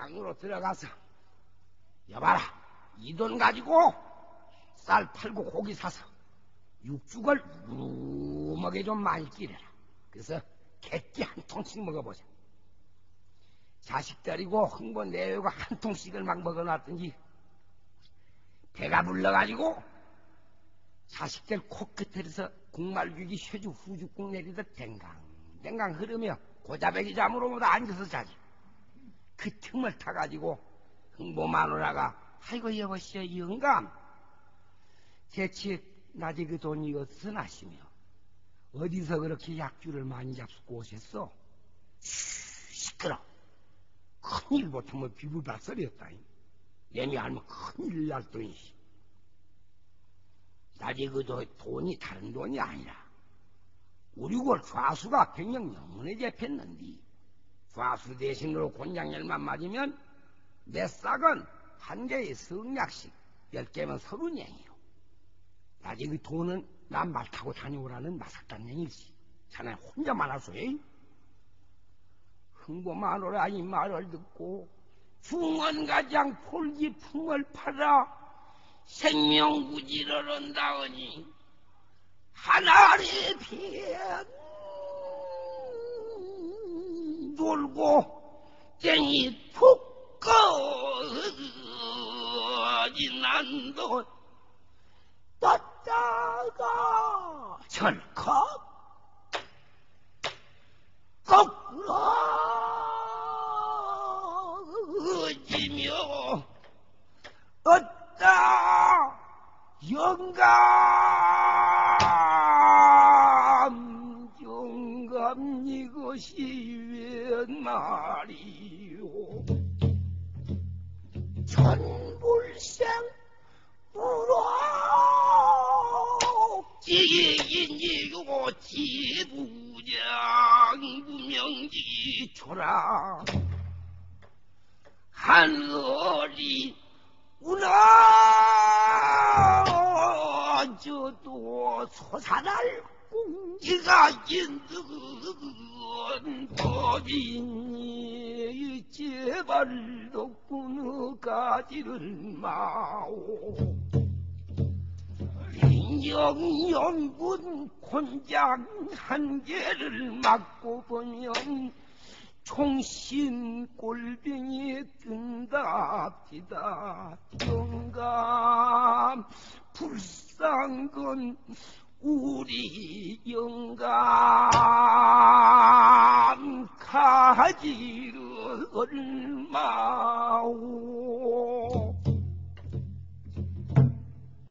방으로 들어가서 여봐라, 이 돈 가지고 쌀 팔고 고기 사서 육죽을 우르먹에 좀 많이 끼려라. 그래서 객기 한 통씩 먹어보자. 자식 데리고 흥보 내외고 한 통씩을 막 먹어놨더니 배가 불러가지고 자식들 코끝에서 국말죽이 쇠주 후죽국 내리듯 댕강 흐르며 고자배기 잠으로보다 앉아서 자지. 그 틈을 타가지고 흥보 마누라가 아이고 여보시오 영감, 대체 낮에 그 돈이 어디서 나시며 어디서 그렇게 약주를 많이 잡수고 오셨어? 시끄러. 큰일 못하면 비불박설이었다. 내미 알면 큰일 날 돈이시. 낮에 그 돈이 다른 돈이 아니라 우리 골 좌수가 백령 영문에 잡혔는데 좌수 대신으로 곤장열만 맞으면 몇 싹은 한 개의 성약씩 10개면 30냥이요. 낮에 그 돈은 난 말 타고 다녀오라는 마삭단냥이지. 자네 혼자만 하소이. 흥보 마누라 이 말을 듣고 중원가장 폴기풍을 팔아 생명구지를 한다오니 하나리 편 돌고 땡이 푹 꺼진 난도 떴다가 철컥 거꾸러지며 어따 영감 이것이 웬 말이오. 천불생 불옥지인이고 지부장 무명지 초라 하늘이 우나져도 솟아날 공기가 있는 법이니 제발 덕분에 가지를 마오. 인정연분 곤장 한 개를 맞고 보면 총신 꼴병이 뜬답디다. 영감 불쌍건 우리 영감 가지를 얼마오.